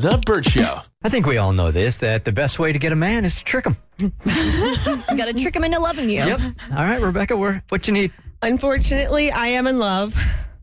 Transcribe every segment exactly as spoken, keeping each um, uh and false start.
The Burt Show. I think we all know this, that the best way to get a man is to trick him. You got to trick him into loving you. Yep. All right, Rebecca, we're, what you need? Unfortunately, I am in love.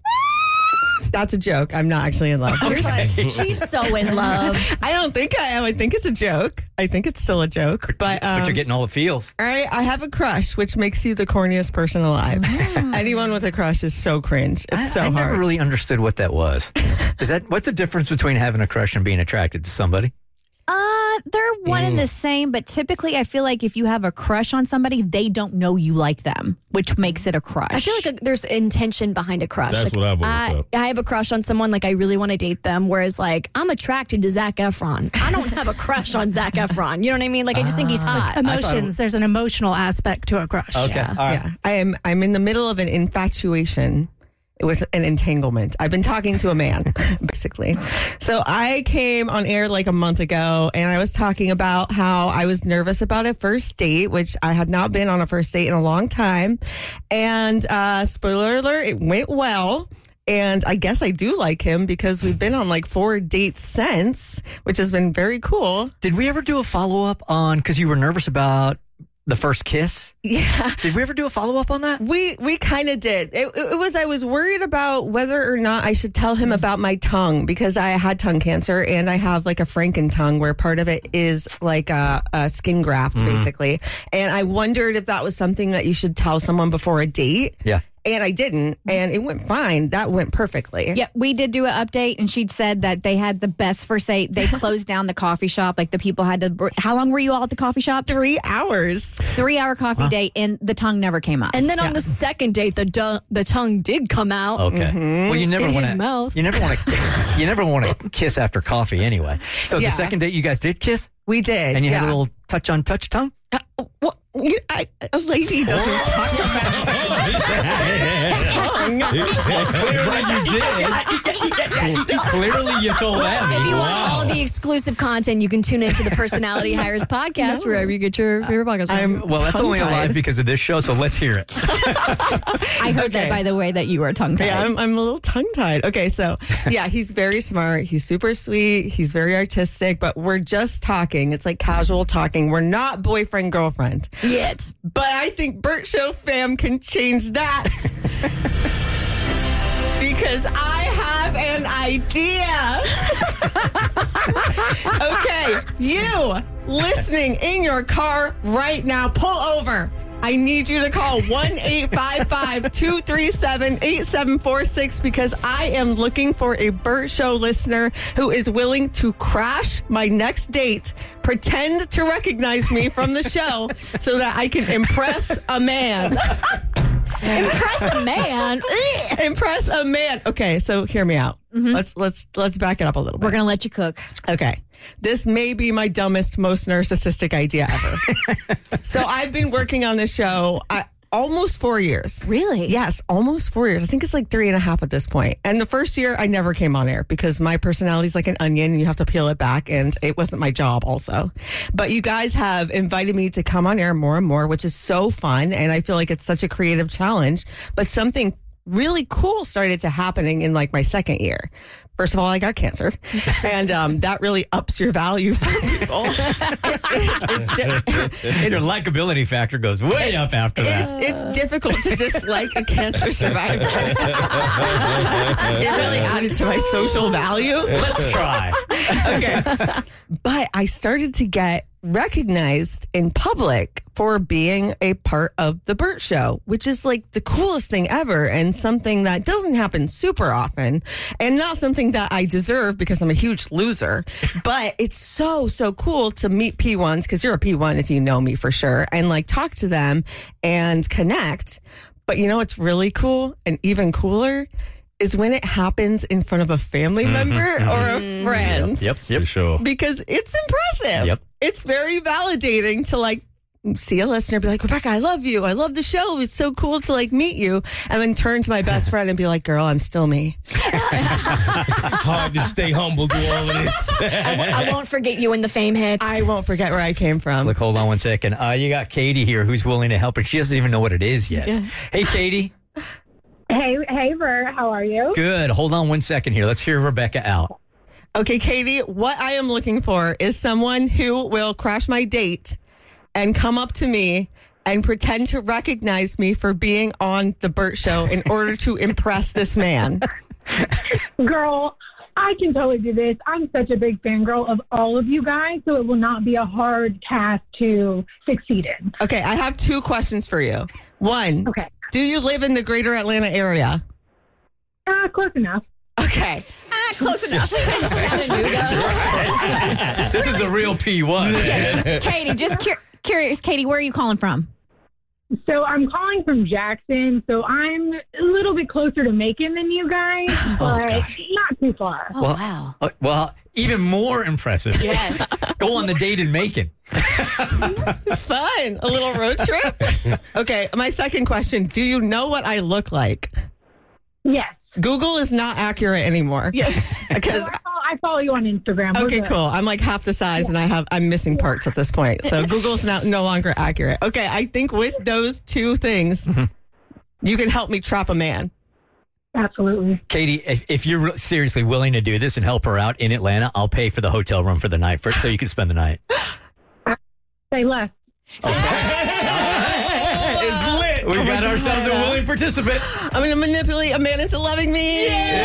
That's a joke. I'm not actually in love. Okay. She's so in love. I don't think I am. I think it's a joke. I think it's still a joke. But, um, but you're getting all the feels. All right, I have a crush, which makes you the corniest person alive. Anyone with a crush is so cringe. It's I, so I hard. never really understood what that was. Is that what's the difference between having a crush and being attracted to somebody? Uh, they're one and the same, but typically I feel like if you have a crush on somebody, they don't know you like them, which makes it a crush. I feel like a, there's intention behind a crush. That's like, what I've always I, thought. I have a crush on someone, like I really want to date them, whereas like I'm attracted to Zac Efron. I don't have a crush on Zac Efron. You know what I mean? Like I just think he's hot. Emotions. There's an emotional aspect to a crush. Okay, Yeah. all right. Yeah, I am. I'm in the middle of an infatuation with an entanglement. I've been talking to a man, basically. So I came on air like a month ago, and I was talking about how I was nervous about a first date, which I had not been on a first date in a long time. And uh, spoiler alert, it went well. And I guess I do like him because we've been on like four dates since, which has been very cool. Did we ever do a follow-up on, because you were nervous about the first kiss? Yeah. Did we ever do a follow-up on that? We we kind of did. It, it was I was worried about whether or not I should tell him about my tongue because I had tongue cancer and I have like a Franken tongue where part of it is like a, a skin graft basically. And I wondered if that was something that you should tell someone before a date. Yeah. And I didn't, and it went fine. That went perfectly. Yeah, we did do an update, and she said that they had the best first date. They closed down the coffee shop. Like the people had to. How long were you all at the coffee shop? Three hours. Three hour coffee date, and the tongue never came up. And then on the second date, the du- the tongue did come out. Okay. Well, you never In want his to. mouth. You never want to. You never want to kiss after coffee, anyway. So Yeah. the second date, you guys did kiss, We did. and you yeah. had a little touch on touch tongue. Uh, what? You, I, a lady doesn't talk about tongue. Clearly, you did. Clearly, you told If Abby. you want all the exclusive content, you can tune into the Personality Hires podcast wherever you get your favorite podcast. from. I'm Well, that's only tongue-tied. alive because of this show, so let's hear it. I heard Okay. that, by the way, that you were tongue tied. Yeah, I'm, I'm a little tongue tied. Okay, so yeah, he's very smart. He's super sweet. He's very artistic, but we're just talking. It's like casual talking. We're not boyfriend, girlfriend. Yet. But I think Burt Show fam can change that. Because I have an idea. Okay, you listening in your car right now, pull over. I need you to call one eight five five, two three seven, eight seven four six because I am looking for a Burt Show listener who is willing to crash my next date, pretend to recognize me from the show so that I can impress a man. Impress a man. Ugh. Impress a man. Okay, so hear me out. Let's let's let's back it up a little bit. We're going to let you cook. Okay. This may be my dumbest, most narcissistic idea ever. So I've been working on this show uh, almost four years. Really? Yes, almost four years. I think it's like three and a half at this point. And the first year, I never came on air because my personality is like an onion and you have to peel it back. And it wasn't my job also. But you guys have invited me to come on air more and more, which is so fun. And I feel like it's such a creative challenge. But something really cool started to happening in like my second year. First of all, I got cancer, and um, that really ups your value for people. it's, it's, it's, it's, Your likability factor goes way up after that. it's, it's difficult to dislike a cancer survivor. It really added to my social value. Let's try. Okay. But I started to get recognized in public for being a part of the Burt Show, which is like the coolest thing ever and something that doesn't happen super often and not something that I deserve because I'm a huge loser. But it's so, so cool to meet P ones because you're a P one if you know me for sure and like talk to them and connect. But you know what's really cool and even cooler is when it happens in front of a family member or a friend. Yep, yep. For sure. Because it's impressive. Yep. It's very validating to like see a listener be like, Rebecca, I love you. I love the show. It's so cool to like meet you. And then turn to my best friend and be like, girl, I'm still me. Hard to stay humble through all of this. I, w- I won't forget you when the fame hits. I won't forget where I came from. Look, hold on one second. Uh, you got Katie here who's willing to help, and she doesn't even know what it is yet. Yeah. Hey, Katie. Hey, hey, Bert, how are you? Good. Hold on one second here. Let's hear Rebecca out. Okay, Katie, what I am looking for is someone who will crash my date and come up to me and pretend to recognize me for being on the Burt Show in order to impress this man. Girl, I can totally do this. I'm such a big fangirl of all of you guys, so it will not be a hard task to succeed in. Okay, I have two questions for you. One, Okay. do you live in the greater Atlanta area? Uh, close enough. Okay. Ah, close enough. She's in Chattanooga. This is a real P one. Katie, just cur- curious, Katie, where are you calling from? So I'm calling from Jackson, so I'm a little bit closer to Macon than you guys, but gosh. not too far. Oh, Well, wow. uh, well, even more impressive. Yes. Go on the date in Macon. Fun. A little road trip? Okay, my second question. Do you know what I look like? Yes. Google is not accurate anymore. Yeah. Because I follow, I follow you on Instagram. We're okay, good. cool. I'm like half the size and I have I'm missing parts at this point. So Google's now no longer accurate. Okay, I think with those two things, you can help me trap a man. Absolutely. Katie, if, if you're re- seriously willing to do this and help her out in Atlanta, I'll pay for the hotel room for the night for, so you can spend the night. Say less. It's lit. We got ourselves a willing participant. I'm going to manipulate a man into loving me.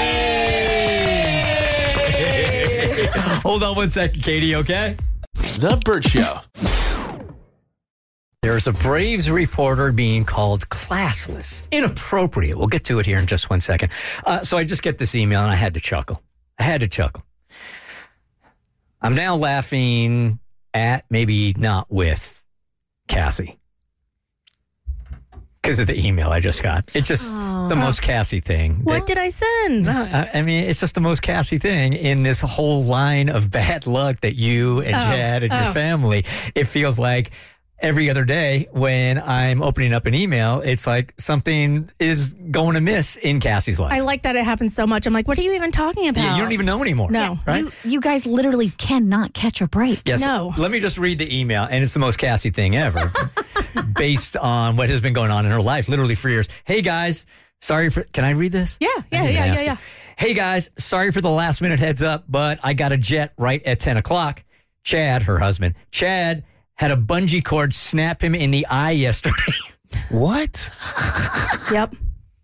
Hold on one second, Katie, okay? The Burt Show. There's a Braves reporter being called classless, inappropriate. We'll get to it here in just one second. Uh, so I just get this email and I had to chuckle. I had to chuckle. I'm now laughing at, maybe not with, Cassie. Because of the email I just got. It's just Oh. the most Cassie thing. What that- did I send? No, I I mean, it's just the most Cassie thing in this whole line of bad luck that you and Oh, Chad and your oh. family. It feels like every other day when I'm opening up an email, it's like something is going amiss in Cassie's life. I like that it happens so much. I'm like, what are you even talking about? Yeah, you don't even know anymore. No. Right? You, you guys literally cannot catch a break. Yes. No. Let me just read the email, and it's the most Cassie thing ever, based on what has been going on in her life, literally for years. Hey guys, sorry for. Can I read this? Yeah, I yeah, didn't even yeah, yeah, ask yeah. it. Hey guys, sorry for the last minute heads up, but I got a jet right at ten o'clock. Chad, her husband, Chad had a bungee cord snap him in the eye yesterday. What? Yep.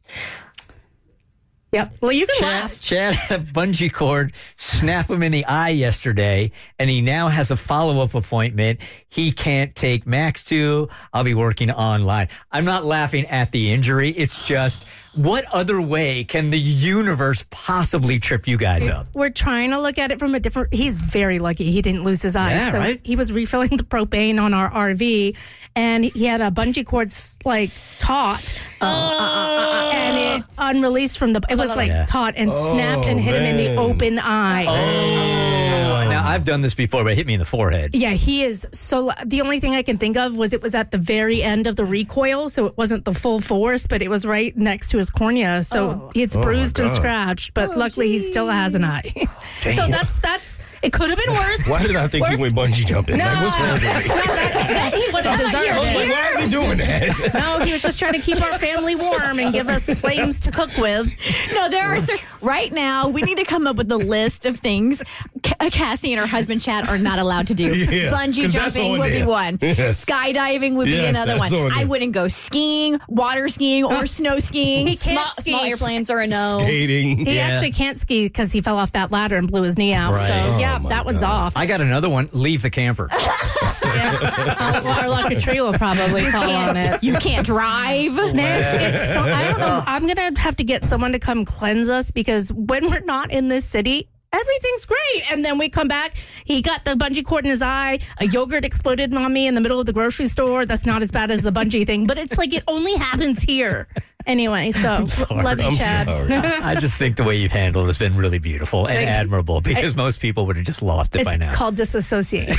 Yep. Well, you can Chad, laugh. Chad had a bungee cord snap him in the eye yesterday, and he now has a follow-up appointment he can't take Max to. I'll be working online. I'm not laughing at the injury. It's just, what other way can the universe possibly trip you guys up? We're trying to look at it from a different. He's very lucky he didn't lose his eyes. Yeah, so right? he was refilling the propane on our R V, and he had a bungee cord like taut, and it unreleased from the. It was like Yeah. taut and snapped and hit him in the man. open eye. Oh, now I've done this before, but it hit me in the forehead. Yeah, he is so. The only thing I can think of was it was at the very end of the recoil, so it wasn't the full force, but it was right next to his cornea, so it's Oh, my bruised and God. scratched. But luckily, he still has an eye. so that's that's. It could have been worse. Why did I think Worse- he went bungee jumping? No, Like, what's wrong with that's me? not that, that he would have deserved I was like, it. why is he doing that? No, he was just trying to keep our family warm and give us flames to cook with. No, there are cer- right now. We need to come up with a list of things Ca- Cassie and her husband Chad are not allowed to do. Yeah, Bungee 'cause that's jumping on would be there. one. Yes. Skydiving would be Yes, another that's one. on I there. wouldn't go skiing, water skiing, or snow skiing. He can't Small, ski. small airplanes are a no. Skating. He Yeah. actually can't ski because he fell off that ladder and blew his knee out. Right. So, Oh, yeah, my that one's God. off. I got another one. Leave the camper. Yeah. Or like a tree will probably fall on it. You can't drive. Man, it's so, I don't know. I'm going to have to get someone to come cleanse us because when we're not in this city, everything's great. And then we come back. He got the bungee cord in his eye. A yogurt exploded on me in the middle of the grocery store. That's not as bad as the bungee thing, but it's like it only happens here. Anyway, so sorry. love you, I'm Chad. sorry. I just think the way you've handled it has been really beautiful and Thank you. admirable because most people would have just lost it It's by now. called disassociation.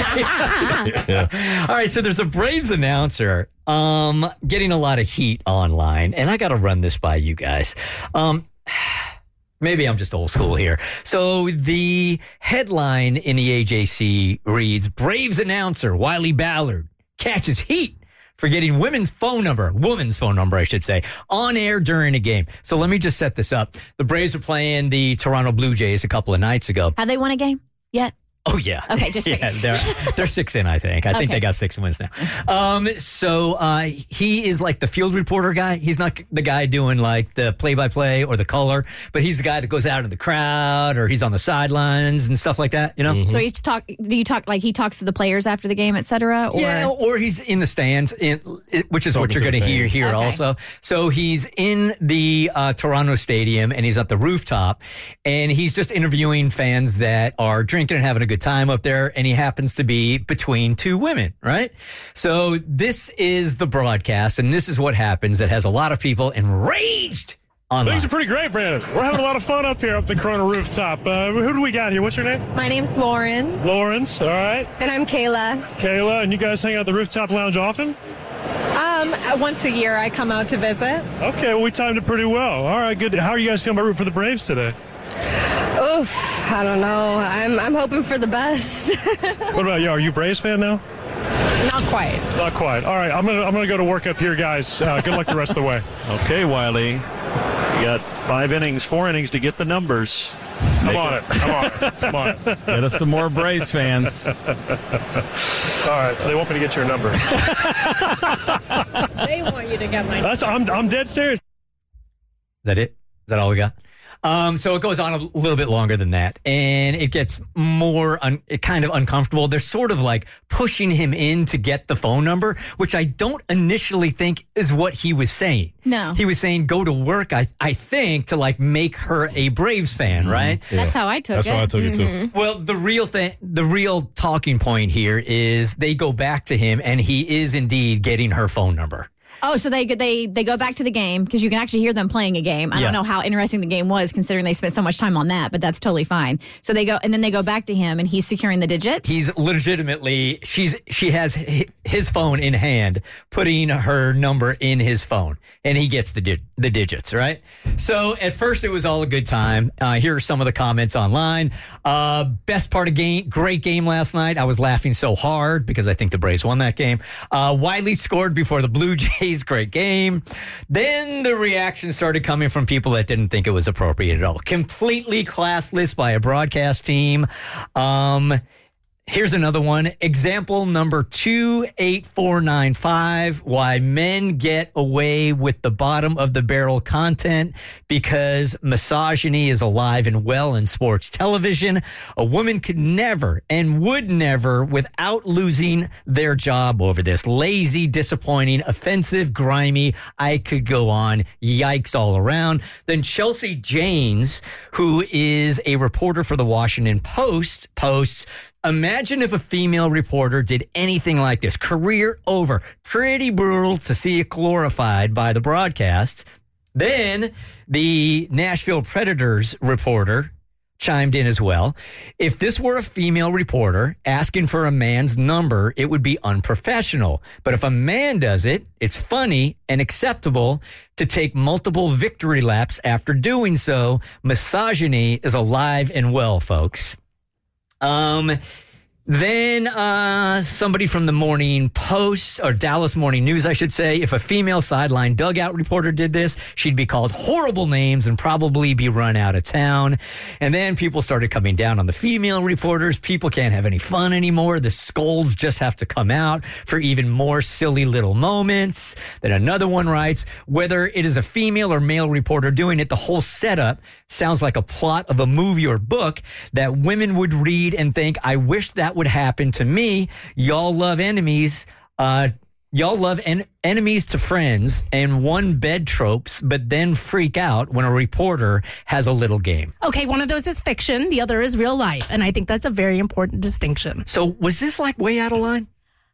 All right, so there's a Braves announcer um, getting a lot of heat online, and I got to run this by you guys. Um, maybe I'm just old school here. So the headline in the A J C reads, Braves announcer Wiley Ballard catches heat for getting women's phone number, woman's phone number, I should say, on air during a game. So let me just set this up. The Braves were playing the Toronto Blue Jays a couple of nights ago. Have they won a game yet? Oh, yeah. Okay, just yeah, they're, they're six in, I think. I think Okay. they got six wins now. Um, so uh, he is like the field reporter guy. He's not the guy doing like the play-by-play or the color, but he's the guy that goes out in the crowd or he's on the sidelines and stuff like that, you know? Mm-hmm. So you talk? Do you talk like he talks to the players after the game, et cetera? Or? Yeah, or he's in the stands, in, which is what Talking you're to going to the hear fans. here Okay. also. So he's in the uh, Toronto Stadium and he's at the rooftop and he's just interviewing fans that are drinking and having a good time up there. And he happens to be between two women, right? So this is the broadcast and this is what happens. It has a lot of people enraged online. Things are pretty great, Brandon. We're having a lot of fun up here up the Corona rooftop. Uh, who do we got here? What's your name? My name's Lauren. Lawrence, all right. And I'm Kayla. Kayla, and you guys hang out at the rooftop lounge often? Um, once a year I come out to visit. Okay, well, we timed it pretty well. All right, good. How are you guys feeling about rooting for the Braves today? Oof, I don't know. I'm I'm hoping for the best. What about you? Are you a Braves fan now? Not quite. Not quite. All right, I'm gonna I'm gonna go to work up here, guys. Uh, good luck the rest of the way. Okay, Wiley. You got five innings, four innings to get the numbers. I'm on it. I'm on it. I'm on it. Get us some more Braves fans. All right, so they want me to get your number. They want you to get my. That's I'm I'm dead serious. Is that it? Is that all we got? Um, so it goes on a little bit longer than that, and it gets more un- it kind of uncomfortable. They're sort of like pushing him in to get the phone number, which I don't initially think is what he was saying. No. He was saying go to work, I I think, to like make her a Braves fan, right? That's how I took That's it. how I took it too. Well, the real thing, the real talking point here is they go back to him, and he is indeed getting her phone number. Oh, so they they they go back to the game because you can actually hear them playing a game. I Yeah. don't know how interesting the game was considering they spent so much time on that, but that's totally fine. So they go and then they go back to him and he's securing the digits. He's legitimately she's she has hi- his phone in hand, putting her number in his phone, and he gets the di- the digits, right? So at first it was all a good time. Uh, here are some of the comments online. Uh, best part of game, great game last night. I was laughing so hard because I think the Braves won that game. Uh, Wiley scored before the Blue Jays. Great game. Then the reaction started coming from people that didn't think it was appropriate at all. Completely classless by a broadcast team. Um, Here's another one. Example number two eight four nine five. Why men get away with the bottom of the barrel content because misogyny is alive and well in sports television. A woman could never and would never without losing their job over this. Lazy, disappointing, offensive, grimy. I could go on. Yikes all around. Then Chelsea Janes, who is a reporter for the Washington Post, posts, imagine if a female reporter did anything like this. Career over. Pretty brutal to see it glorified by the broadcast. Then the Nashville Predators reporter chimed in as well. If this were a female reporter asking for a man's number, it would be unprofessional. But if a man does it, it's funny and acceptable to take multiple victory laps after doing so. Misogyny is alive and well, folks. Um, then uh, somebody from the Morning Post or Dallas Morning News, I should say, if a female sideline dugout reporter did this, she'd be called horrible names and probably be run out of town. And then people started coming down on the female reporters. People can't have any fun anymore. The scolds just have to come out for even more silly little moments. Then another one writes, whether it is a female or male reporter doing it, the whole setup sounds like a plot of a movie or book that women would read and think, I wish that would happen to me. Y'all love enemies. Uh, y'all love en- enemies to friends and one bed tropes, but then freak out when a reporter has a little game. Okay, one of those is fiction. The other is real life. And I think that's a very important distinction. So was this like way out of line?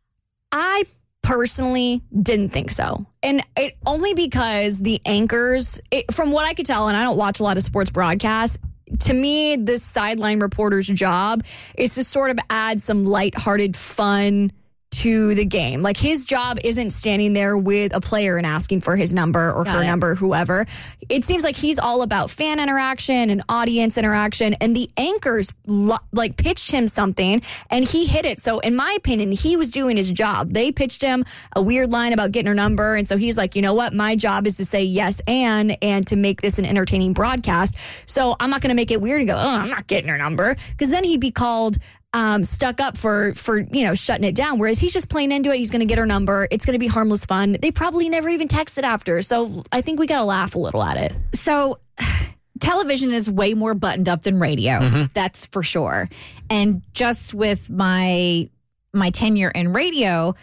I personally didn't think so. And it only because the anchors, it, from what I could tell, and I don't watch a lot of sports broadcasts, to me, this sideline reporter's job is to sort of add some lighthearted fun to the game. Like, his job isn't standing there with a player and asking for his number or Got her it. number, whoever. It seems like he's all about fan interaction and audience interaction, and the anchors lo- like pitched him something and he hit it. So in my opinion, he was doing his job. They pitched him a weird line about getting her number, and so he's like, you know what, my job is to say yes and and to make this an entertaining broadcast. So I'm not going to make it weird and go, oh, I'm not getting her number, because then he'd be called um, stuck up for for you know shutting it down. Whereas he's just playing into it. He's going to get her number. It's going to be harmless fun. They probably never even texted after. So I think we got to laugh a little at it. So television is way more buttoned up than radio. Mm-hmm. That's for sure. And just with my my tenure in radio,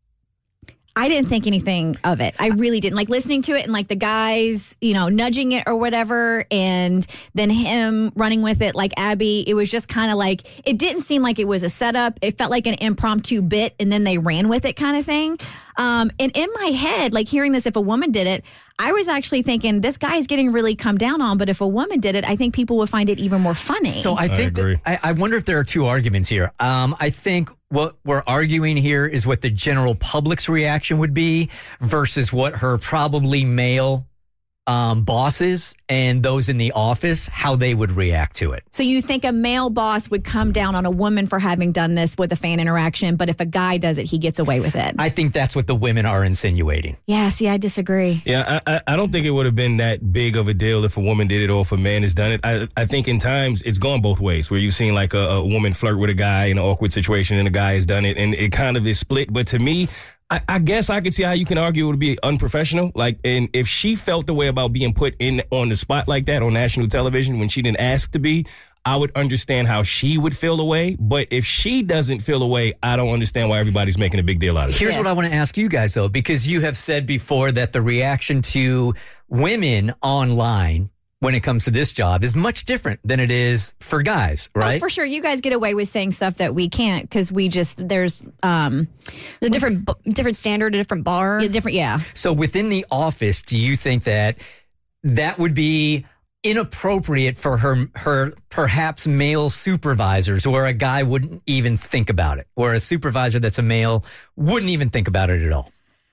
I didn't think anything of it. I really didn't. Like, listening to it and like the guys, you know, nudging it or whatever, and then him running with it like Abby, it was just kind of like, it didn't seem like it was a setup. It felt like an impromptu bit, and then they ran with it kind of thing. Um, and in my head, like hearing this, if a woman did it, I was actually thinking, this guy is getting really come down on, but if a woman did it, I think people would find it even more funny. So I think agree. that, I, I wonder if there are two arguments here. Um, I think what we're arguing here is what the general public's reaction would be versus what her probably male um, bosses and those in the office, how they would react to it. So you think a male boss would come down on a woman for having done this with a fan interaction, but if a guy does it, he gets away with it? I think that's what the women are insinuating. Yeah, see, I disagree. Yeah, I, I, I don't think it would have been that big of a deal if a woman did it or if a man has done it. I, I think in times it's gone both ways, where you've seen like a, a woman flirt with a guy in an awkward situation and a guy has done it, and it kind of is split. But to me, I, I guess I could see how you can argue it would be unprofessional. Like, and if she felt the way about being put in on the spot like that on national television when she didn't ask to be, I would understand how she would feel away. But if she doesn't feel away, I don't understand why everybody's making a big deal out of it. Here's what I want to ask you guys, though, because you have said before that the reaction to women online when it comes to this job is much different than it is for guys, right? Oh, for sure. You guys get away with saying stuff that we can't because we just, there's um, There's a different bu- different standard, a different bar. yeah, different, yeah. So within the office, do you think that that would be inappropriate for her, her perhaps male supervisors, where a guy wouldn't even think about it, or a supervisor that's a male wouldn't even think about it at all?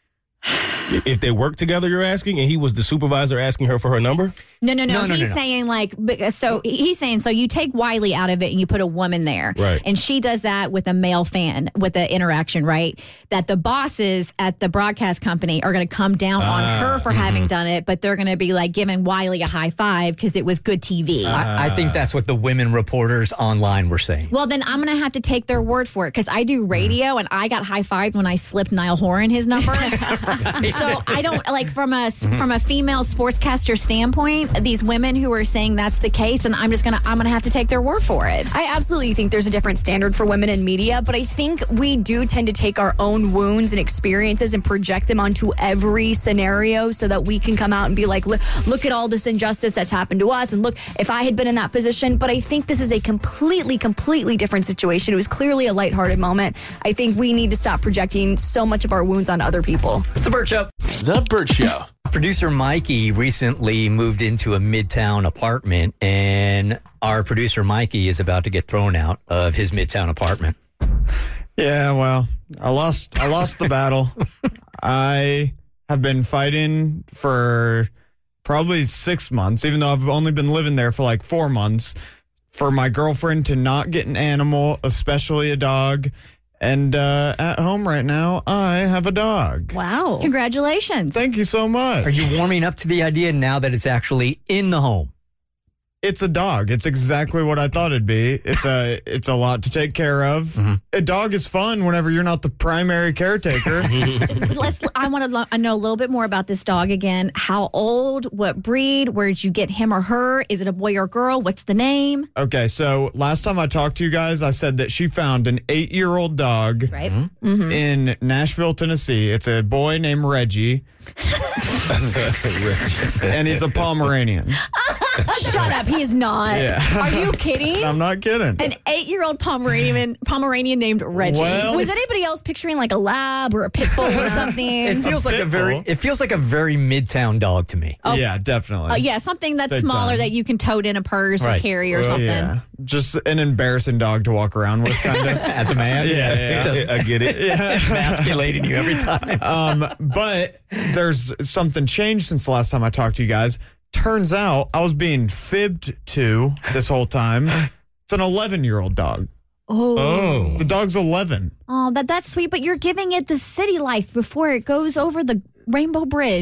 If they work together, you're asking, and he was the supervisor asking her for her number? No, no, no. No, no, he's no, no. saying like, but- so he's saying, so you take Wiley out of it and you put a woman there. Right. And she does that with a male fan, with the interaction, right? That the bosses at the broadcast company are going to come down on Ah, her for having done it, but they're going to be like giving Wiley a high five because it was good T V. I, I think that's what the women reporters online were saying. Well, then I'm going to have to take their word for it because I do radio and I got high fived when I slipped Niall Horan his number. So I don't like from a from a female sportscaster standpoint, these women who are saying that's the case, and I'm just gonna I'm gonna have to take their word for it. I absolutely think there's a different standard for women in media, but I think we do tend to take our own wounds and experiences and project them onto every scenario so that we can come out and be like, look, look at all this injustice that's happened to us. And look, if I had been in that position, but I think this is a completely, completely different situation. It was clearly a lighthearted moment. I think we need to stop projecting so much of our wounds on other people. It's the Burt Show. The Burt Show. Producer Mikey recently moved into a Midtown apartment, and our producer Mikey is about to get thrown out of his Midtown apartment. Yeah, well, I lost I lost the battle. I have been fighting for probably six months, even though I've only been living there for like four months, for my girlfriend to not get an animal, especially a dog. And uh, at home right now, I have a dog. Wow. Congratulations. Thank you so much. Are you warming up to the idea now that it's actually in the home? It's a dog. It's exactly what I thought it'd be. It's a it's a lot to take care of. Mm-hmm. A dog is fun whenever you're not the primary caretaker. Let's. I want to lo- I know a little bit more about this dog again. How old? What breed? Where did you get him or her? Is it a boy or girl? What's the name? Okay, so last time I talked to you guys, I said that she found an eight-year-old dog Right. Mm-hmm. in Nashville, Tennessee. It's a boy named Reggie, and he's a Pomeranian. Shut up. He is not. Yeah. Are you kidding? I'm not kidding. An eight-year-old Pomeranian Pomeranian named Reggie. Well- Was anybody else picturing like a lab or a pit bull or something? It feels like a pit very bull. it feels like a very midtown dog to me. Yeah, definitely. Uh, yeah, something that's Big smaller time. that you can tote in a purse Right. or carry or Oh, something. yeah. Just an embarrassing dog to walk around with, kind of. As a man, Yeah, yeah, Just I get it. emasculating you every time. Um, but there's something changed since the last time I talked to you guys. Turns out I was being fibbed to this whole time. It's an eleven-year-old dog. Oh. Oh. The dog's eleven. Oh, that that's sweet, but you're giving it the city life before it goes over the Rainbow Bridge.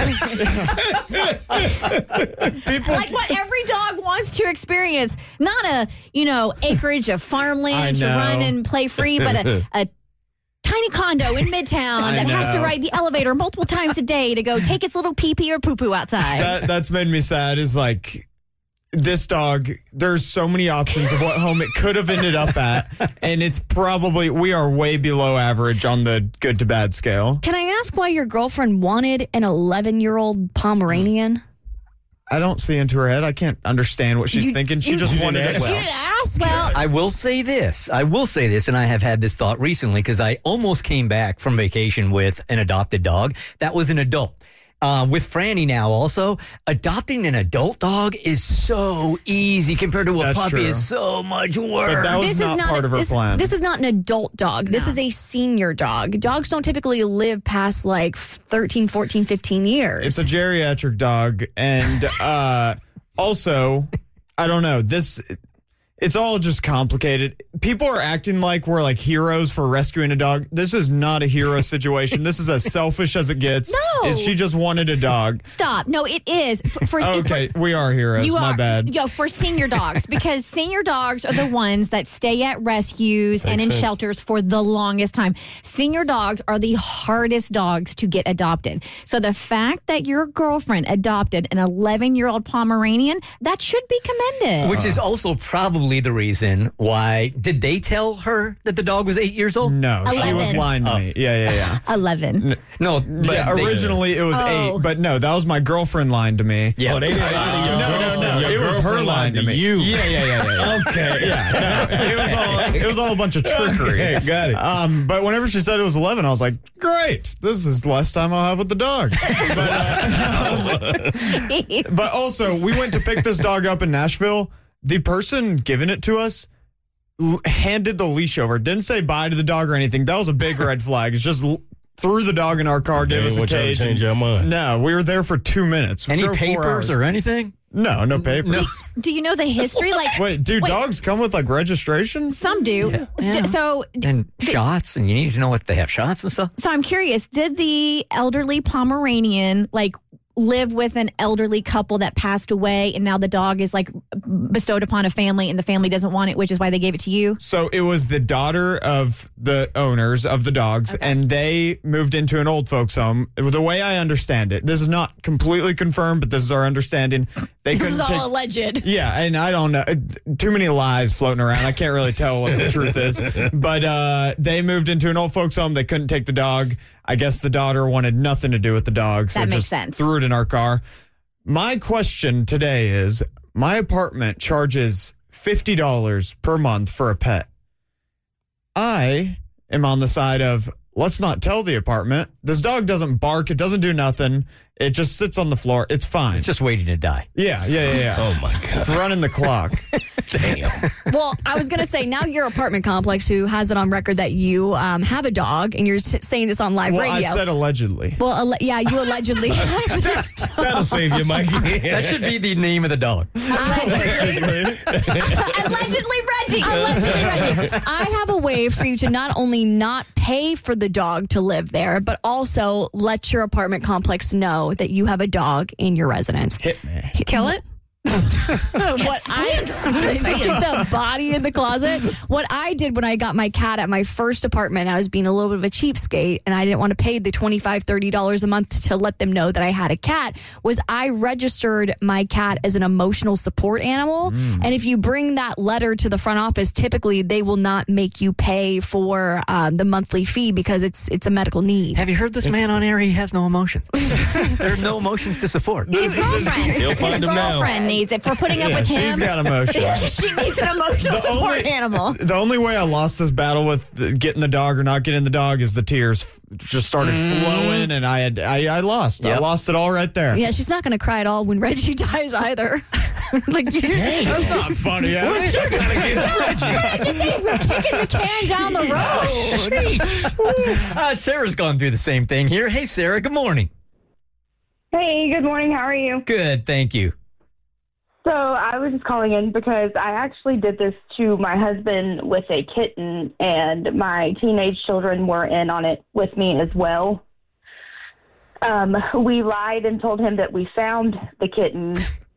People, Like what every dog wants to experience. Not a, you know, acreage of farmland to I know. run and play free, but a, a tiny condo in Midtown I that has to know. ride the elevator multiple times a day to go take its little pee-pee or poo-poo outside. that, that's made me sad. Is like this dog. There's so many options of what home it could have ended up at, and it's probably we are way below average on the good to bad scale. Can I ask why your girlfriend wanted an eleven-year-old Pomeranian? I don't see into her head. I can't understand what she's You- thinking. She you- just You wanted didn't it. ask. You Well, didn't ask. Well, I will say this. I will say this, and I have had this thought recently because I almost came back from vacation with an adopted dog that was an adult. Uh, with Franny now also, adopting an adult dog is so easy compared to a That's puppy. true. It's so much work. But that was this not, is not part a, of her this, plan. This is not an adult dog. This is a senior dog. Dogs don't typically live past like thirteen, fourteen, fifteen years. It's a geriatric dog, and uh, also, I don't know. This, it's all just complicated. People are acting like we're like heroes for rescuing a dog. This is not a hero situation. This is as selfish as it gets. No. Is she just wanted a dog? Stop. No, it is. For, for, Okay, we are heroes. You My are, bad. Yo, for senior dogs, because senior dogs are the ones that stay at rescues and in sense. shelters for the longest time. Senior dogs are the hardest dogs to get adopted. So the fact that your girlfriend adopted an eleven-year-old Pomeranian, that should be commended. Which is also probably the reason why. Did they tell her that the dog was eight years old? No, she was eleven. lying to me. Yeah, yeah, yeah. eleven. No, but Yeah, they- originally it was Oh. eight, but no, that was my girlfriend lying to me. Yeah. Oh, they didn't lie to your No, no, no. girlfriend. Your It was her girlfriend lying lied to me. You. Yeah, yeah, yeah, yeah. yeah. Okay. Yeah, no, it was all it was all a bunch of trickery. Okay, got it. Um, but whenever she said it was eleven, I was like, "Great, this is less time I'll have with the dog." But, uh, but also, we went to pick this dog up in Nashville. The person giving it to us l- handed the leash over. Didn't say bye to the dog or anything. That was a big red flag. It's just l- threw the dog in our car, gave They us a want y'all to cage. change and- your mind. No, we were there for two minutes. We Any drove four papers hours. or anything? No, no papers. Do you know the history? Like, Wait, do dogs come with like registration? Some do. Yeah. So, And shots, and you need to know if they have shots and stuff. so I'm curious. Did the elderly Pomeranian like live with an elderly couple that passed away, and now the dog is like bestowed upon a family, and the family doesn't want it, which is why they gave it to you? So it was the daughter of the owners of the dogs, and they moved into an old folks home. The way I understand it, this is not completely confirmed, but this is our understanding. They This is couldn't all take- alleged. Yeah, and I don't know. Too many lies floating around. I can't really tell what the truth is. But uh, they moved into an old folks home. They couldn't take the dog. I guess the daughter wanted nothing to do with the dog, so That makes just sense. threw it in our car. My question today is, my apartment charges fifty dollars per month for a pet. I am on the side of, let's not tell the apartment. This dog doesn't bark. It doesn't do nothing. It just sits on the floor. It's fine. It's just waiting to die. yeah, yeah, yeah, yeah. Oh, my God. It's running the clock. Damn. Well, I was going to say, now your apartment complex, who has it on record that you um, have a dog, and you're s- saying this on live Well, radio. I said allegedly. well, alle- yeah, you allegedly have this dog. That'll save you, Mikey. That should be the name of the dog. I- Allegedly, Reggie. Allegedly, Reggie. I have a way for you to not only not pay for the dog to live there, but also let your apartment complex know that you have a dog in your residence. Hit me. Kill it? What I just get the body in the closet. What I did when I got my cat at my first apartment, I was being a little bit of a cheapskate, and I didn't want to pay the twenty-five dollars, thirty dollars a month to let them know that I had a cat, was I registered my cat as an emotional support animal. And if you bring that letter to the front office, typically they will not make you pay for um, the monthly fee because it's it's a medical need. Have you heard this man on air? He has no emotions. There are no emotions to support. His girlfriend. He'll find His him now. girlfriend needs. If we're putting up Yeah, with him, she's got emotions. she needs an emotional The support only- animal. The only way I lost this battle with the- getting the dog or not getting the dog is the tears f- just started flowing, and I had I, I lost. I Yep. lost it all right there. Yeah, she's not going to cry at all when Reggie dies either. like you're just, That's not funny. What you got against Reggie? I'm just saying we're kicking the can down the road. uh, Sarah's gone through the same thing here. Hey, Sarah, good morning. Hey, good morning. How are you? Good, thank you. So I was just calling in because I actually did this to my husband with a kitten, and my teenage children were in on it with me as well. Um, we lied and told him that we found the kitten,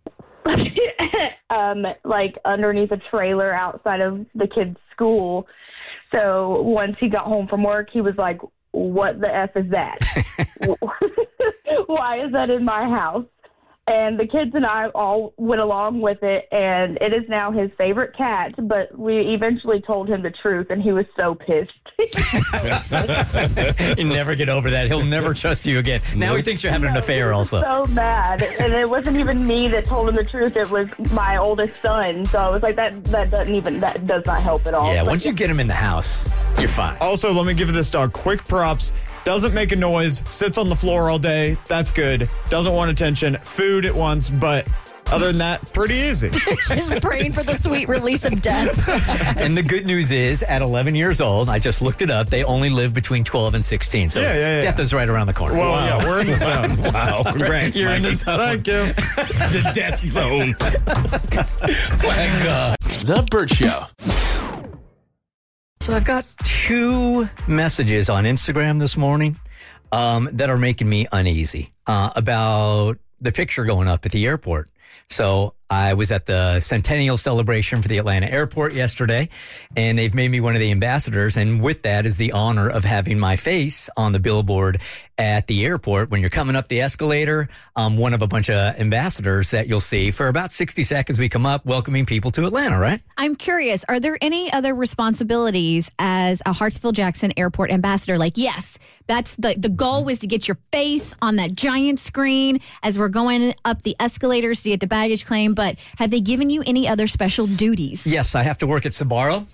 um, like underneath a trailer outside of the kid's school. So once he got home from work, he was like, "What the F is that? Why is that in my house?" And the kids and I all went along with it, and it is now his favorite cat, but we eventually told him the truth, and he was so pissed. You never get over that. He'll never trust you again. Now he thinks you're having an affair also. So mad. And it wasn't even me that told him the truth. It was my oldest son. So I was like, that that doesn't even, that does not help at all. Yeah, But once you get him in the house, you're fine. Also, let me give this dog quick props. Doesn't make a noise, sits on the floor all day. That's good. Doesn't want attention. Food at once, but other than that, pretty easy. Just praying for the sweet release of death. And the good news is, at eleven years old, I just looked it up, they only live between twelve and sixteen. So Yeah, yeah, yeah. death is right around the corner. Well, yeah, we're in the zone. Wow. Congrats, You're in Mikey. the zone. Thank you. The death zone. My God. The Burt Show. So I've got two messages on Instagram this morning um, that are making me uneasy uh, about the picture going up at the airport. So I was at the centennial celebration for the Atlanta airport yesterday, and they've made me one of the ambassadors. And with that is the honor of having my face on the billboard at the airport. When you're coming up the escalator, I'm one of a bunch of ambassadors that you'll see for about sixty seconds. We come up welcoming people to Atlanta, right? I'm curious, are there any other responsibilities as a Hartsfield-Jackson Airport ambassador? Like, yes, that's the, the goal was to get your face on that giant screen as we're going up the escalators to get the baggage claim, but have they given you any other special duties? Yes, I have to work at Sbarro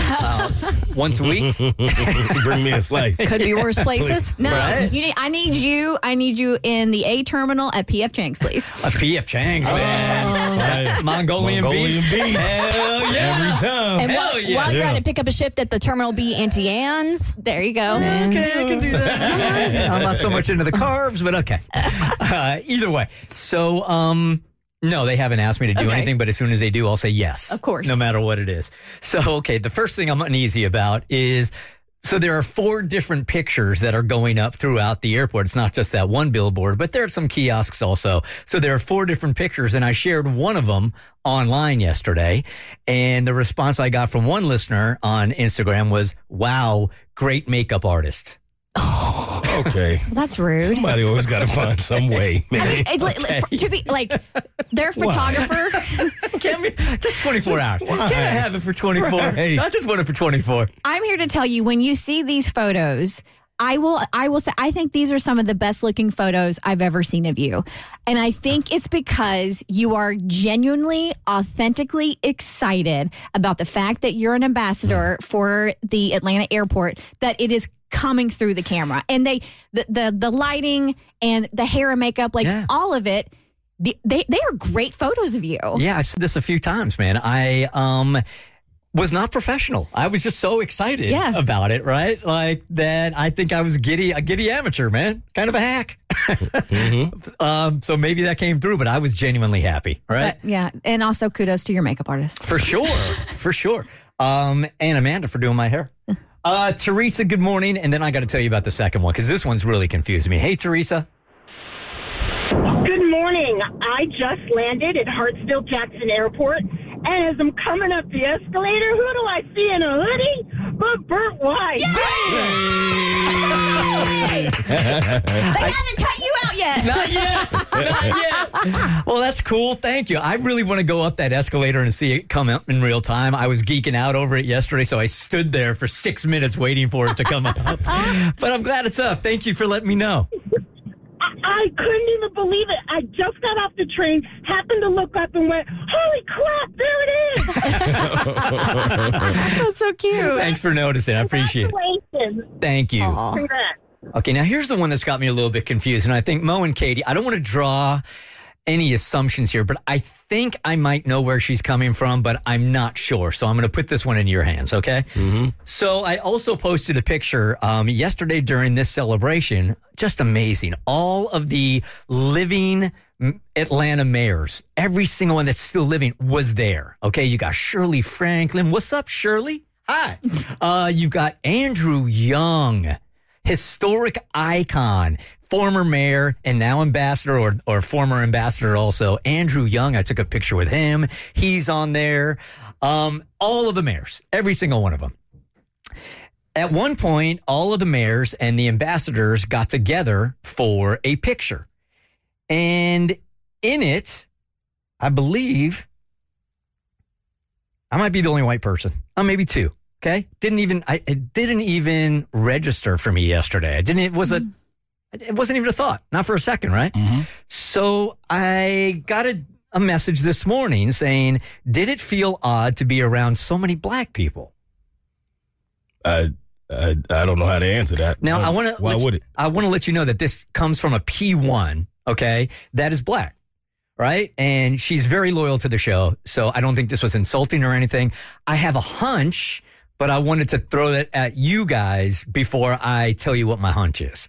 uh, once a week. Bring me a slice. Could be worse places. No, Right. you need, I need you. I need you in the A terminal at P F Chang's, please. A P F Chang's, man. Right. Mongolian, Mongolian beef. beef. Hell yeah. Every time. And Hell while, yeah. while you're Yeah. at it, pick up a shift at the Terminal B Auntie Anne's. There you go. Okay, I can do that. I'm not so much into the carbs, but okay. Uh, either way. So, um, no, they haven't asked me to do Okay. anything, but as soon as they do, I'll say yes. Of course. No matter what it is. So, okay, the first thing I'm uneasy about is, so there are four different pictures that are going up throughout the airport. It's not just that one billboard, but there are some kiosks also. So there are four different pictures, and I shared one of them online yesterday. And the response I got from one listener on Instagram was, wow, great makeup artist. Okay. Well, that's rude. Somebody always got to find some way, man. I mean, it, like, Okay. to be like, their photographer. Can't be, just twenty-four hours. Why? Can't I have it for twenty-four? Right. I just want it for twenty-four. I'm here to tell you, when you see these photos, I will I will say I think these are some of the best looking photos I've ever seen of you. And I think it's because you are genuinely, authentically excited about the fact that you're an ambassador for the Atlanta airport, that it is coming through the camera. And they the the, the lighting and the hair and makeup, like Yeah. all of it, the, they they are great photos of you. Yeah, I've said this a few times, man. I um was not professional. I was just so excited Yeah. about it, right? Like that I think I was giddy, a giddy amateur, man. Kind of a hack. Mm-hmm. um, so maybe that came through, but I was genuinely happy, right? But, yeah, and also kudos to your makeup artist. For sure. For sure. Um, and Amanda for doing my hair. Uh, Teresa, good morning. And then I got to tell you about the second one because this one's really confusing me. Hey, Teresa. Good morning. I just landed at Hartsfield-Jackson Airport, and as I'm coming up the escalator, who do I see in a hoodie but Burt White? They haven't cut you out yet. Not yet. Not yet. Well, that's cool. Thank you. I really want to go up that escalator and see it come up in real time. I was geeking out over it yesterday, so I stood there for six minutes waiting for it to come up. But I'm glad it's up. Thank you for letting me know. I, I couldn't even believe it. I just got off the train, happened to look up and went, holy crap, there it is. That's so cute. Thanks for noticing. I appreciate it. Congratulations. Thank you. Congrats. Okay, now here's the one that's got me a little bit confused. And I think Mo and Katie, I don't want to draw any assumptions here, but I think I might know where she's coming from, but I'm not sure. So I'm going to put this one in your hands, okay? Mm-hmm. So I also posted a picture um, yesterday during this celebration. Just amazing. All of the living Atlanta mayors, every single one that's still living was there. Okay, you got Shirley Franklin. What's up, Shirley? Hi. Uh, you've got Andrew Young, historic icon, former mayor and now ambassador or, or former ambassador also. Andrew Young, I took a picture with him. He's on there. Um, all of the mayors, every single one of them. At one point, all of the mayors and the ambassadors got together for a picture. And in it, I believe, I might be the only white person. Oh, maybe two. Okay. Didn't even, I, it didn't even register for me yesterday. I didn't, it was a, it wasn't even a thought. Not for a second, right? Mm-hmm. So I got a, a message this morning saying, did it feel odd to be around so many black people? I, I, I don't know how to answer that. Now, uh, I want to, why would it? I want to let you know that this comes from a P one, okay, that is black. Right. And she's very loyal to the show. So I don't think this was insulting or anything. I have a hunch, but I wanted to throw that at you guys before I tell you what my hunch is.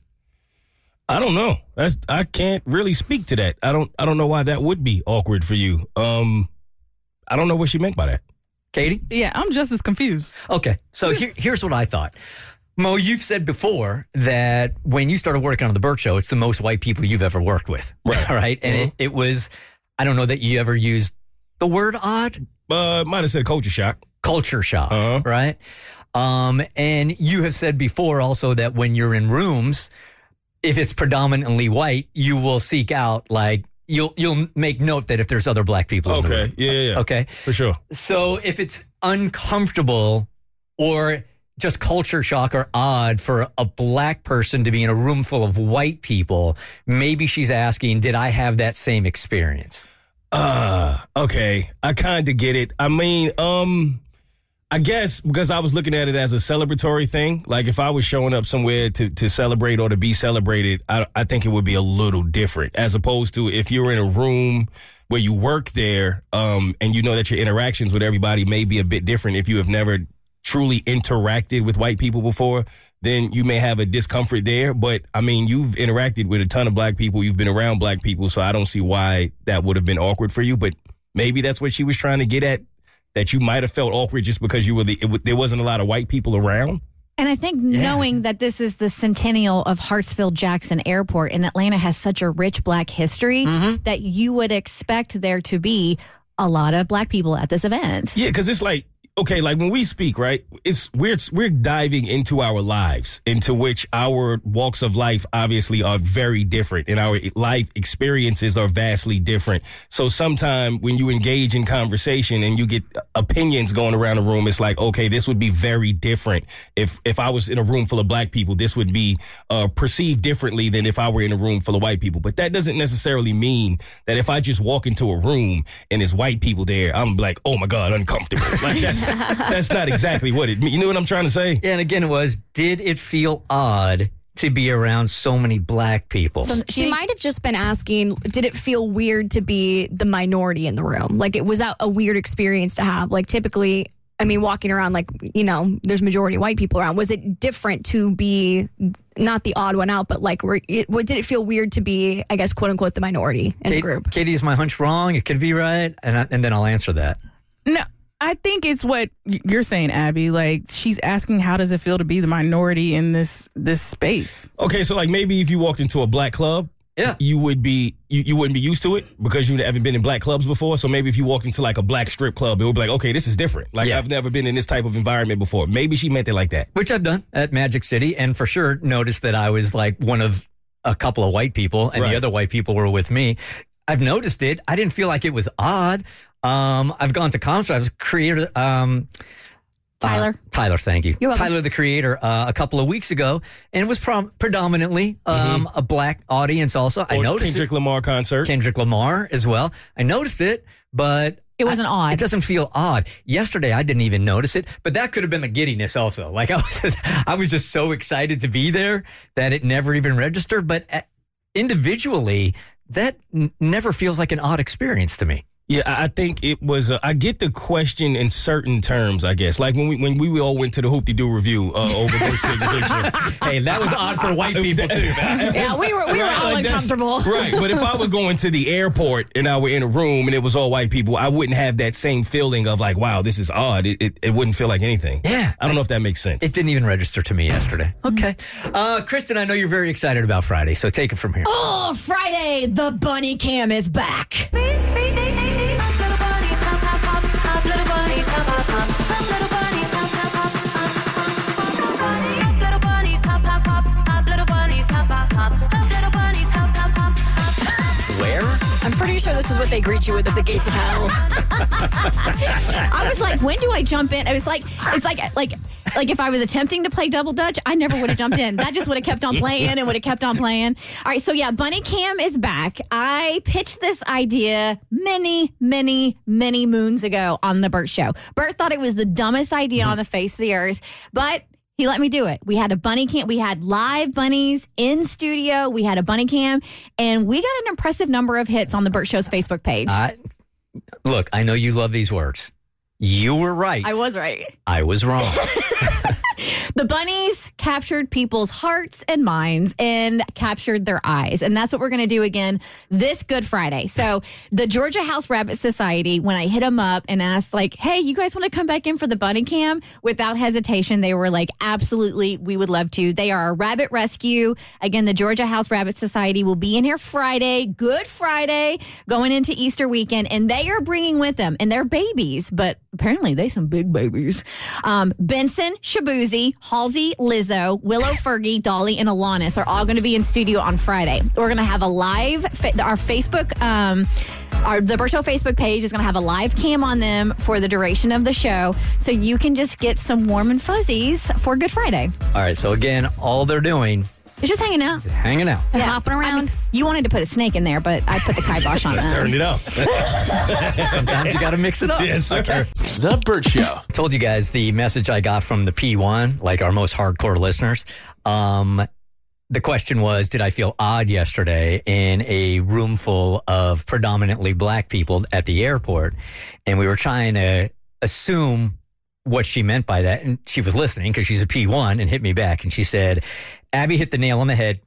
I don't know. That's I can't really speak to that. I don't I don't know why that would be awkward for you. Um, I don't know what she meant by that. Katie? Yeah, I'm just as confused. Okay. So here, here's what I thought. Mo, you've said before that when you started working on the Burt Show, it's the most white people you've ever worked with. Right. Right? And Uh-huh. it, it was, I don't know that you ever used the word odd. Uh, might have said culture shock. Culture shock, Uh-huh. right? Um, and you have said before also that when you're in rooms, if it's predominantly white, you will seek out, like, you'll you'll make note that if there's other black people in the Okay. room. Yeah, yeah, yeah. Okay. For sure. So if it's uncomfortable or just culture shock or odd for a black person to be in a room full of white people, maybe she's asking, did I have that same experience? Uh, okay. I kind of get it. I mean, um, I guess because I was looking at it as a celebratory thing. Like if I was showing up somewhere to, to celebrate or to be celebrated, I, I think it would be a little different as opposed to if you're in a room where you work there, um, and you know that your interactions with everybody may be a bit different. If you have never truly interacted with white people before, then you may have a discomfort there. But I mean, you've interacted with a ton of black people. You've been around black people. So I don't see why that would have been awkward for you. But maybe that's what she was trying to get at, that you might have felt awkward just because you were the, it, there wasn't a lot of white people around. And I think Yeah. knowing that this is the centennial of Hartsfield-Jackson Airport and Atlanta has such a rich black history Mm-hmm. that you would expect there to be a lot of black people at this event. Yeah, because it's like, okay, like when we speak, right, it's we're we're diving into our lives, into which our walks of life obviously are very different and our life experiences are vastly different. So sometime when you engage in conversation and you get opinions going around the room, it's like, okay, this would be very different. If if I was in a room full of black people, this would be uh, perceived differently than if I were in a room full of white people. But that doesn't necessarily mean that if I just walk into a room and there's white people there, I'm like, oh my God, uncomfortable. Like that's That's not exactly what it means. You know what I'm trying to say? Yeah, and again, it was, did it feel odd to be around so many black people? So she might have just been asking, did it feel weird to be the minority in the room? Like, it was that a weird experience to have? Like, typically, I mean, walking around, like, you know, there's majority white people around. Was it different to be not the odd one out, but like, were it, what, did it feel weird to be, I guess, quote unquote, the minority in the Kate, group? Katie, is my hunch wrong? It could be right. And, I, and then I'll answer that. No, I think it's what you're saying, Abby. Like, she's asking, how does it feel to be the minority in this this space? Okay, so like maybe if you walked into a black club, yeah, you would be you, you wouldn't be used to it because you haven't been in black clubs before. So maybe if you walked into like a black strip club, it would be like, okay, this is different. Like Yeah. I've never been in this type of environment before. Maybe she meant it like that. Which I've done at Magic City, and for sure noticed that I was like one of a couple of white people, and Right. the other white people were with me. I've noticed it. I didn't feel like it was odd. Um, I've gone to concerts. I was created. Um, Tyler. Uh, Tyler, thank you. You're welcome. Tyler, the creator, uh, a couple of weeks ago, and it was prom- predominantly um, Mm-hmm. a black audience also. I Or noticed Kendrick it. Lamar concert. Kendrick Lamar as well. I noticed it, but It wasn't I- odd. It doesn't feel odd. Yesterday, I didn't even notice it, but that could have been the giddiness also. Like I was just, I was just so excited to be there that it never even registered. But uh, individually, that n- never feels like an odd experience to me. Yeah, I I think it was. Uh, I get the question in certain terms. I guess, like when we when we all went to the Hoop-de-Doo review uh, over Bush Picture. Hey, that was odd for white people too. Yeah, we were we were Right, all like that's- uncomfortable. Right, but if I were going to the airport and I were in a room and it was all white people, I wouldn't have that same feeling of like, wow, this is odd. It it, it wouldn't feel like anything. Yeah. I don't know if that makes sense. It didn't even register to me yesterday. Okay. Uh, Kristen, I know you're very excited about Friday, so take it from here. Oh, Friday, the bunny cam is back. Where? I'm pretty sure this is what they greet you with at the gates of hell. I was like, when do I jump in? It was like, it's like, like, like if I was attempting to play double dutch, I never would have jumped in. That just would have kept on playing and would have kept on playing. All right, so yeah, Bunny Cam is back. I pitched this idea many, many, many moons ago on the Bert Show. Bert thought it was the dumbest idea on the face of the earth, but he let me do it. We had a bunny cam. We had live bunnies in studio. We had a bunny cam, and we got an impressive number of hits on the Bert Show's Facebook page. Uh, look, I know you love these words. You were right. I was right. I was wrong. The bunnies captured people's hearts and minds and captured their eyes. And that's what we're going to do again this Good Friday. So the Georgia House Rabbit Society, when I hit them up and asked like, hey, you guys want to come back in for the bunny cam? Without hesitation, they were like, absolutely, we would love to. They are a rabbit rescue. Again, the Georgia House Rabbit Society will be in here Friday, Good Friday, going into Easter weekend. And they are bringing with them, and they're babies, but apparently they some big babies. Um, Benson, Shabuzi, Halsey, Lizzo, Willow, Fergie, Dolly, and Alanis are all going to be in studio on Friday. We're going to have a live, fa- our Facebook, um, our the Bert Show Facebook page is going to have a live cam on them for the duration of the show, so you can just get some warm and fuzzies for Good Friday. All right, so again, all they're doing It's just hanging out. is hanging out. And hopping around. I mean, you wanted to put a snake in there, but I put the kibosh on Let's that. turn it up. Sometimes you got to mix it up. Yes, sir. Okay. The Bert Show. Told you guys the message I got from the P one, like our most hardcore listeners. Um, the question was, did I feel odd yesterday in a room full of predominantly black people at the airport? And we were trying to assume what she meant by that. And she was listening because she's a P one and hit me back. And she said, Abby hit the nail on the head.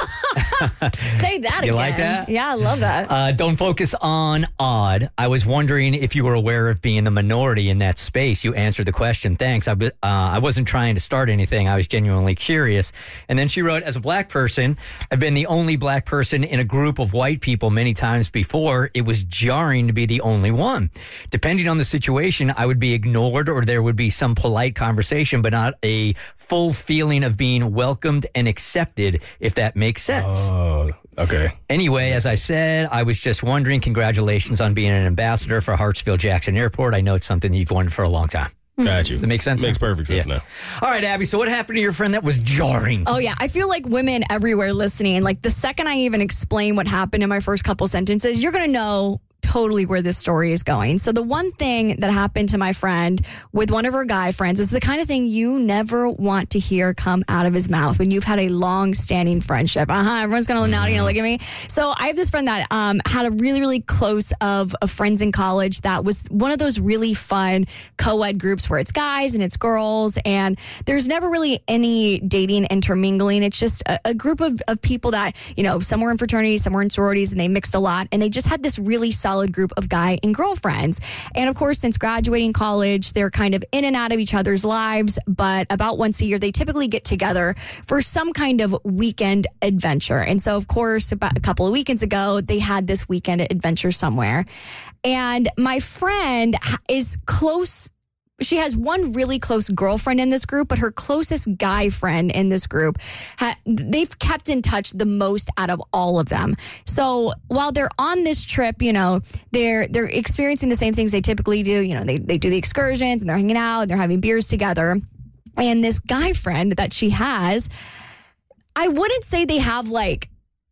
Say that You again. like that? Yeah, I love that. Uh, don't focus on odd. I was wondering if you were aware of being the minority in that space. You answered the question. Thanks. I, uh, I wasn't trying to start anything. I was genuinely curious. And then she wrote, as a black person, I've been the only black person in a group of white people many times before. It was jarring to be the only one. Depending on the situation, I would be ignored or there would be some polite conversation, but not a full feeling of being welcomed and accepted, if that makes sense. Oh, okay. Anyway, as I said, I was just wondering, congratulations on being an ambassador for Hartsfield-Jackson Airport. I know it's something you've wanted for a long time. Got you. That makes sense? Makes perfect sense Yeah. now. All right, Abby, so what happened to your friend that was jarring? Oh, yeah. I feel like women everywhere listening, like the second I even explain what happened in my first couple sentences, you're going to know totally where this story is going. So the one thing that happened to my friend with one of her guy friends is the kind of thing you never want to hear come out of his mouth when you've had a long-standing friendship. Uh-huh, everyone's going to nod and look at me. So I have this friend that um, had a really, really close of, of friends in college that was one of those really fun co-ed groups where it's guys and it's girls, and there's never really any dating intermingling. It's just a, a group of, of people that, you know, some were in fraternities, some were in sororities, and they mixed a lot, and they just had this really solid group of guy and girlfriends. And of course, since graduating college, they're kind of in and out of each other's lives, but about once a year, they typically get together for some kind of weekend adventure. And so, of course, about a couple of weekends ago, they had this weekend adventure somewhere. And my friend is close she has one really close girlfriend in this group, but her closest guy friend in this group, ha, they've kept in touch the most out of all of them. So while they're on this trip, you know, they're they're experiencing the same things they typically do. You know, they, they do the excursions and they're hanging out and they're having beers together. And this guy friend that she has, I wouldn't say they have like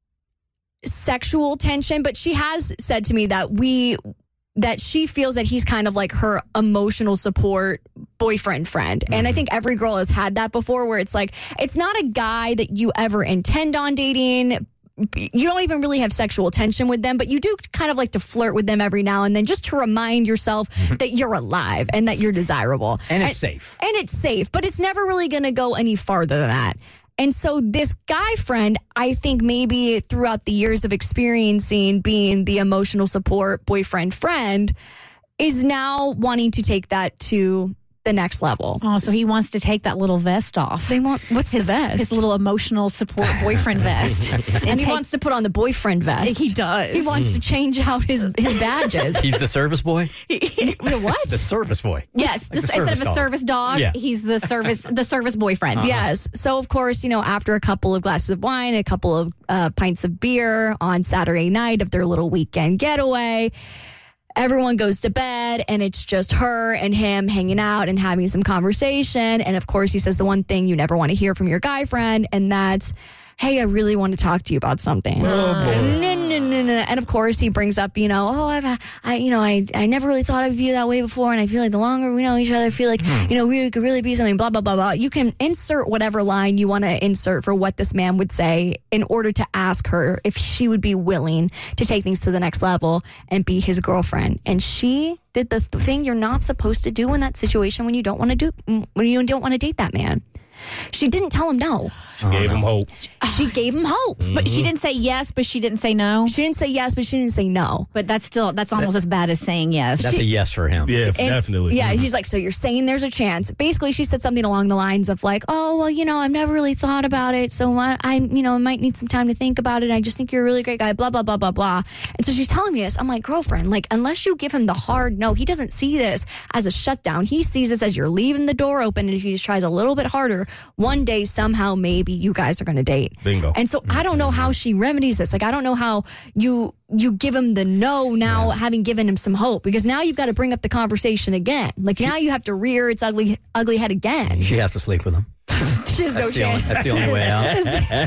sexual tension, but she has said to me that we... that she feels that he's kind of like her emotional support boyfriend friend. Mm-hmm. And I think every girl has had that before where it's like, it's not a guy that you ever intend on dating. You don't even really have sexual tension with them, but you do kind of like to flirt with them every now and then just to remind yourself that you're alive and that you're desirable. And it's and, safe. And it's safe, but it's never really going to go any farther than that. And so this guy friend, I think maybe throughout the years of experiencing being the emotional support boyfriend friend, is now wanting to take that to the next level. Oh, so he wants to take that little vest off. They want what's his the vest? His little emotional support boyfriend vest. and, and he take, wants to put on the boyfriend vest. He does. He wants to change out his his badges. He's the service boy. The what? The service boy. Yes, like the, instead of a dog. service dog, yeah. he's the service the service boyfriend. Uh-huh. Yes. So of course, you know, after a couple of glasses of wine, a couple of uh, pints of beer on Saturday night of their little weekend getaway, everyone goes to bed and it's just her and him hanging out and having some conversation. And of course, he says the one thing you never want to hear from your guy friend, and that's, hey, I really want to talk to you about something. Oh, boy. No, no, no, no. And of course, he brings up, you know, oh, I've, I, you know, I, I never really thought of you that way before, and I feel like the longer we know each other, I feel like, Hmm. you know, we could really be something. Blah blah blah blah. You can insert whatever line you want to insert for what this man would say in order to ask her if she would be willing to take things to the next level and be his girlfriend. And she did the th- thing you're not supposed to do in that situation when you don't want to do when you don't want to date that man. She didn't tell him no. She gave him hope. She gave him hope. Mm-hmm. But she didn't say yes, but she didn't say no. She didn't say yes, but she didn't say no. But that's still, that's almost as bad as saying yes. That's She- a yes for him. Yeah, And- definitely. Yeah, Mhm. he's like, so you're saying there's a chance. Basically, she said something along the lines of like, oh, well, you know, I've never really thought about it. So I, I you know, I might need some time to think about it. I just think you're a really great guy, blah, blah, blah, blah, blah. And so she's telling me this. I'm like, girlfriend, like, unless you give him the hard no, he doesn't see this as a shutdown. He sees this as you're leaving the door open. And if he just tries a little bit harder, one day, somehow, maybe you guys are going to date. Bingo. And so I don't know how she remedies this. Like, I don't know how you you give him the no now, yeah. having given him some hope, because now you've got to bring up the conversation again. Like, she, now you have to rear its ugly ugly head again. She has to sleep with him. She has no that's chance. The only, that's the only way out.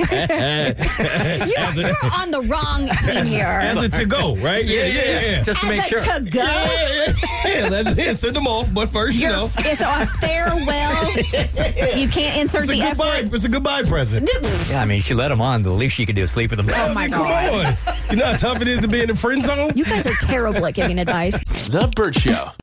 you're, you're on the wrong team here. As a to go, right? Yeah, yeah, yeah. yeah. Just to As make a sure. to go. Yeah, yeah, yeah. Let's yeah, send them off, but first, you You're, know. so a farewell. You can't insert It's a the goodbye. effort. It's a goodbye present. Yeah, I mean, she let him on. The least she could do is sleep with him. Oh my Come God. on. You know how tough it is to be in the friend zone? You guys are terrible at giving advice. The Burt Show.